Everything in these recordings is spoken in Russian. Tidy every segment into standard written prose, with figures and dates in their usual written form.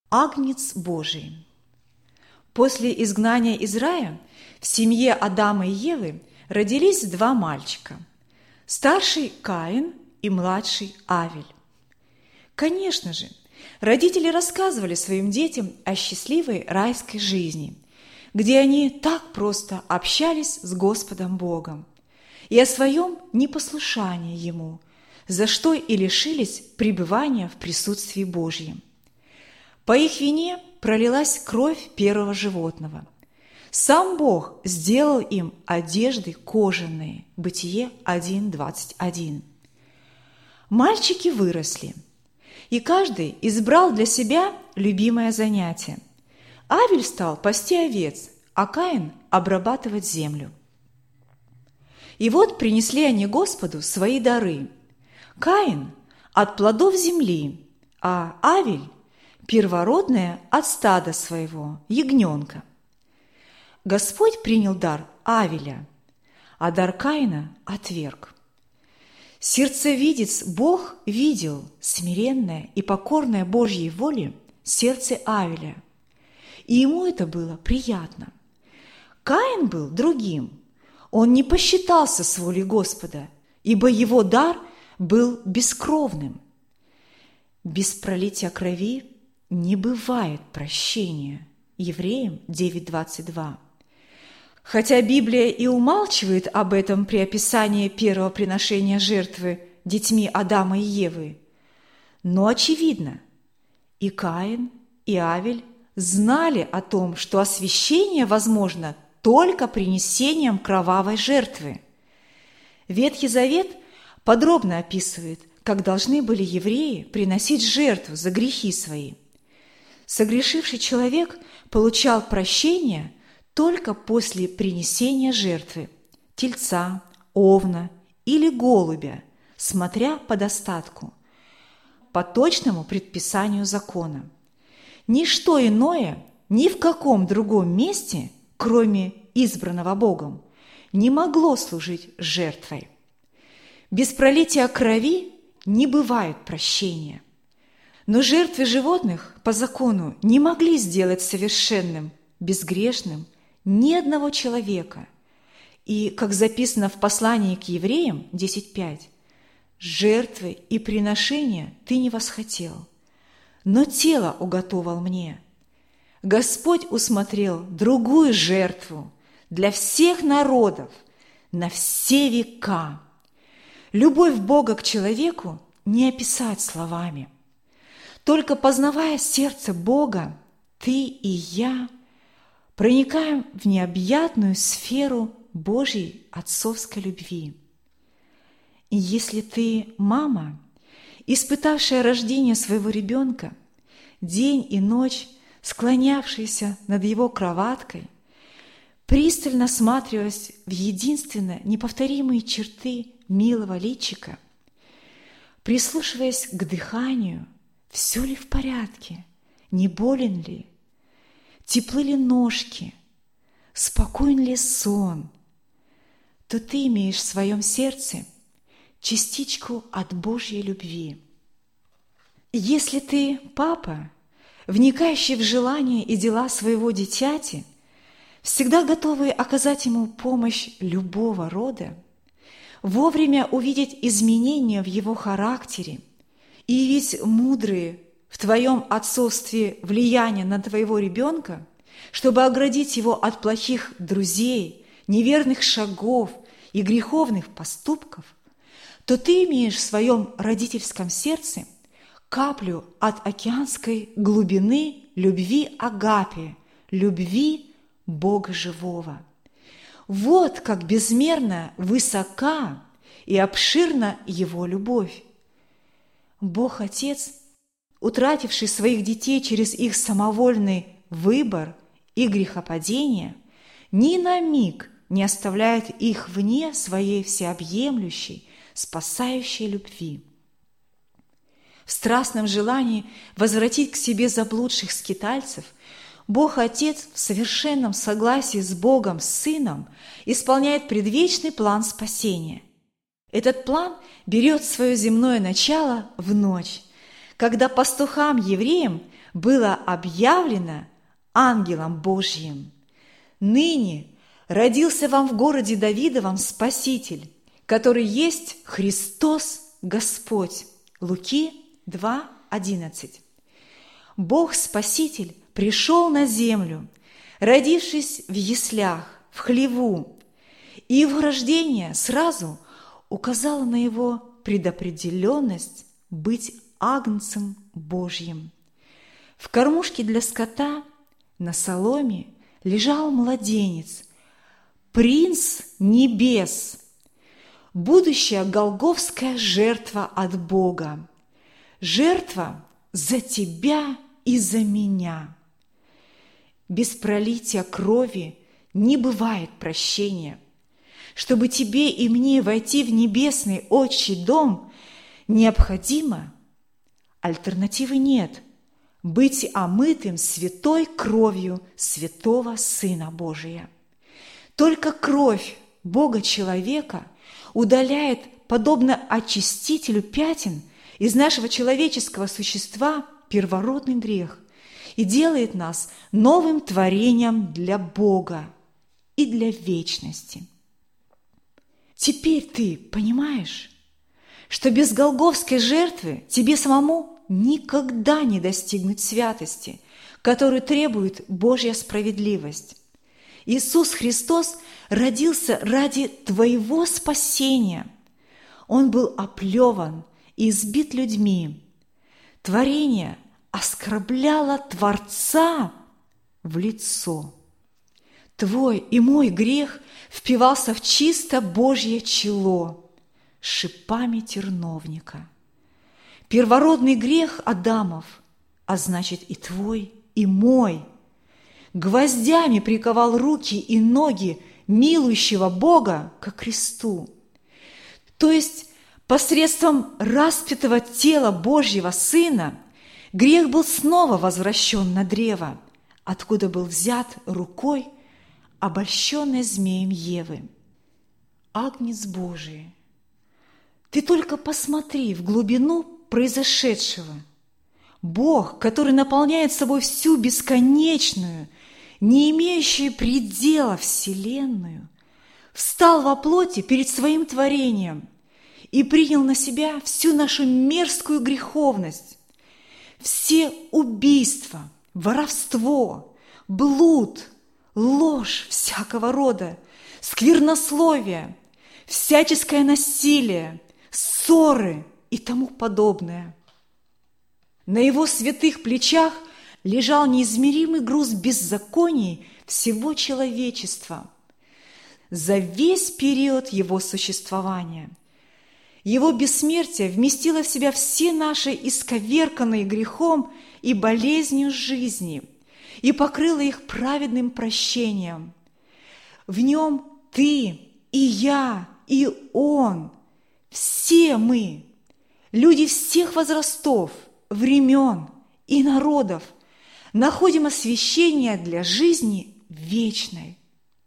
Агнец Божий. После изгнания из рая в семье Адама и Евы родились два мальчика – старший Каин и младший Авель. Конечно же, родители рассказывали своим детям о счастливой райской жизни, где они так просто общались с Господом Богом, и о своем непослушании Ему, за что и лишились пребывания в присутствии Божьем. По их вине пролилась кровь первого животного. Сам Бог сделал им одежды кожаные. Бытие 1:21. Мальчики выросли, и каждый избрал для себя любимое занятие. Авель стал пасти овец, а Каин – обрабатывать землю. И вот принесли они Господу свои дары. Каин – от плодов земли, а Авель – первородное от стада своего, ягненка. Господь принял дар Авеля, а дар Каина отверг. Сердцевидец Бог видел смиренное и покорное Божьей воле сердце Авеля, и ему это было приятно. Каин был другим. Он не посчитался с волей Господа, ибо его дар был бескровным. Без пролития крови не бывает прощения. Евреям 9:22. Хотя Библия и умалчивает об этом при описании первого приношения жертвы детьми Адама и Евы, но очевидно, и Каин, и Авель знали о том, что освящение возможно только принесением кровавой жертвы. Ветхий Завет подробно описывает, как должны были евреи приносить жертву за грехи свои. Согрешивший человек получал прощение только после принесения жертвы – тельца, овна или голубя, смотря по достатку, по точному предписанию закона. Ничто иное ни в каком другом месте, кроме избранного Богом, не могло служить жертвой. Без пролития крови не бывает прощения. Но жертвы животных по закону не могли сделать совершенным, безгрешным ни одного человека. И, как записано в послании к евреям 10:5, «Жертвы и приношения ты не восхотел, но тело уготовал мне. Господь усмотрел другую жертву для всех народов на все века». Любовь Бога к человеку не описать словами. Только познавая сердце Бога, ты и я проникаем в необъятную сферу Божьей отцовской любви. И если ты мама, испытавшая рождение своего ребенка, день и ночь склонявшаяся над его кроваткой, пристально всматриваясь в единственно неповторимые черты милого личика, прислушиваясь к дыханию, все ли в порядке, не болен ли, теплы ли ножки, спокоен ли сон, то ты имеешь в своем сердце частичку от Божьей любви. Если ты папа, вникающий в желания и дела своего дитяти, всегда готовый оказать ему помощь любого рода, вовремя увидеть изменения в его характере и явить мудрые в твоем отцовстве влияния на твоего ребенка, чтобы оградить его от плохих друзей, неверных шагов и греховных поступков, то ты имеешь в своем родительском сердце каплю от океанской глубины любви Агапе, любви Бога живого. Вот как безмерно высока и обширна Его любовь. Бог Отец, утративший своих детей через их самовольный выбор и грехопадение, ни на миг не оставляет их вне своей всеобъемлющей, спасающей любви. В страстном желании возвратить к себе заблудших скитальцев Бог Отец в совершенном согласии с Богом Сыном исполняет предвечный план спасения. Этот план берет свое земное начало в ночь, когда пастухам-евреям было объявлено ангелом Божьим: «Ныне родился вам в городе Давидовом Спаситель, который есть Христос Господь». Луки 2:11. Бог-Спаситель пришел на землю, родившись в яслях, в хлеву, и его рождение сразу указало на его предопределенность быть агнцем Божьим. В кормушке для скота на соломе лежал младенец, принц небес, будущая голгофская жертва от Бога, жертва за тебя и за меня. Без пролития крови не бывает прощения. Чтобы тебе и мне войти в небесный отчий дом, необходимо, альтернативы нет, быть омытым святой кровью святого Сына Божия. Только кровь Бога-человека удаляет, подобно очистителю пятен, из нашего человеческого существа первородный грех и делает нас новым творением для Бога и для вечности. Теперь ты понимаешь, что без голгофской жертвы тебе самому никогда не достигнуть святости, которую требует Божья справедливость. Иисус Христос родился ради твоего спасения. Он был оплеван и избит людьми. Творение оскорбляло Творца в лицо. Твой и мой грех впивался в чисто Божье чело шипами терновника. Первородный грех Адамов, а значит и твой, и мой, гвоздями приковал руки и ноги милующего Бога ко кресту. То есть посредством распятого тела Божьего Сына грех был снова возвращен на древо, откуда был взят рукой обольщенной змеем Евы. Агнец Божий, ты только посмотри в глубину произошедшего. Бог, который наполняет собой всю бесконечную, не имеющую предела вселенную, встал во плоти перед своим творением и принял на себя всю нашу мерзкую греховность, все убийства, воровство, блуд, ложь всякого рода, сквернословие, всяческое насилие, ссоры и тому подобное. На его святых плечах лежал неизмеримый груз беззаконий всего человечества за весь период его существования. Его бессмертие вместило в себя все наши исковерканные грехом и болезнью жизни и покрыло их праведным прощением. В нем ты и я, и он, все мы, люди всех возрастов, времен и народов, находим освящение для жизни вечной.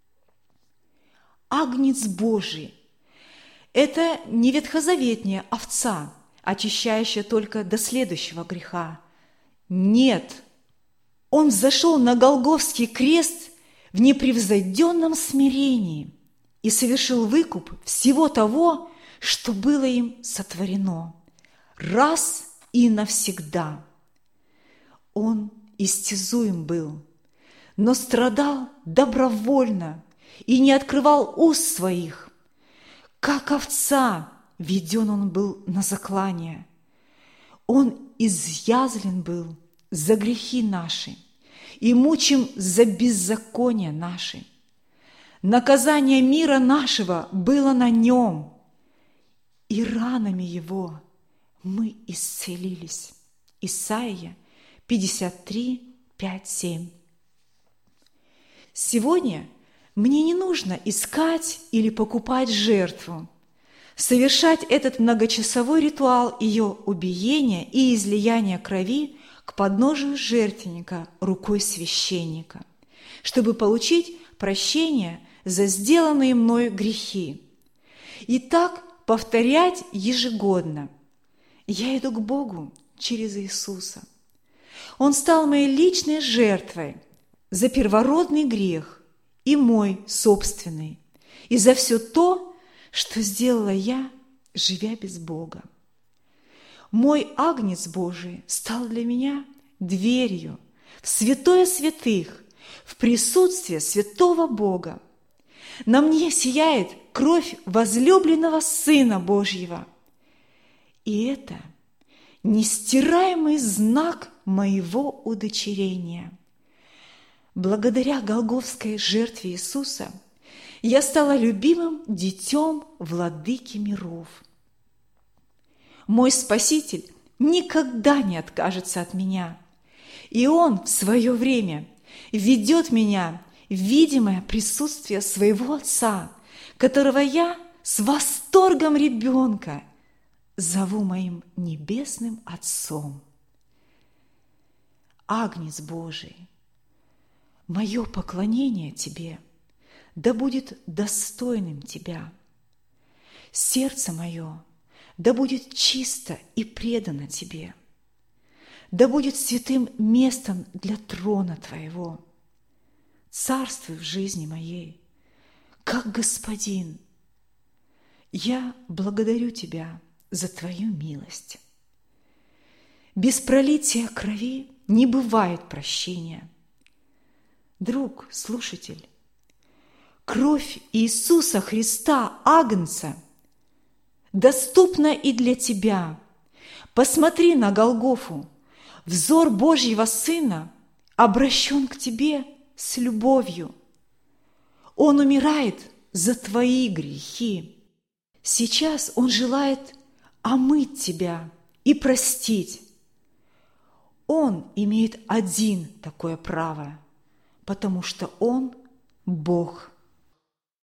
Агнец Божий – это не ветхозаветняя овца, очищающая только до следующего греха. Нет, он взошел на Голгофский крест в непревзойденном смирении и совершил выкуп всего того, что было им сотворено, раз и навсегда. Он истязуем был, но страдал добровольно и не открывал уст своих. Как овца веден он был на заклание. Он изъязлен был за грехи наши и мучим за беззакония наши. Наказание мира нашего было на нем, и ранами его мы исцелились. Исайя 53, 5, 7. Сегодня мне не нужно искать или покупать жертву, совершать этот многочасовой ритуал ее убиения и излияния крови к подножию жертвенника рукой священника, чтобы получить прощение за сделанные мною грехи. И так повторять ежегодно. Я иду к Богу через Иисуса. Он стал моей личной жертвой за первородный грех и мой собственный, и за все то, что сделала я, живя без Бога. Мой Агнец Божий стал для меня дверью в святое святых, в присутствие святого Бога. На мне сияет кровь возлюбленного Сына Божьего. И это нестираемый знак моего удочерения. Благодаря голгофской жертве Иисуса я стала любимым детем Владыки миров. Мой Спаситель никогда не откажется от меня, и Он в свое время ведет меня в видимое присутствие своего Отца, которого я с восторгом ребенка зову моим небесным Отцом. Агнец Божий, мое поклонение Тебе да будет достойным Тебя. Сердце мое да будет чисто и предано Тебе, да будет святым местом для трона Твоего. Царствуй в жизни моей, как Господин. Я благодарю Тебя за Твою милость. Без пролития крови не бывает прощения. Друг, слушатель, кровь Иисуса Христа, Агнца, доступна и для тебя. Посмотри на Голгофу. Взор Божьего Сына обращен к тебе с любовью. Он умирает за твои грехи. Сейчас Он желает омыть тебя и простить. Он имеет один такое право, потому что Он – Бог.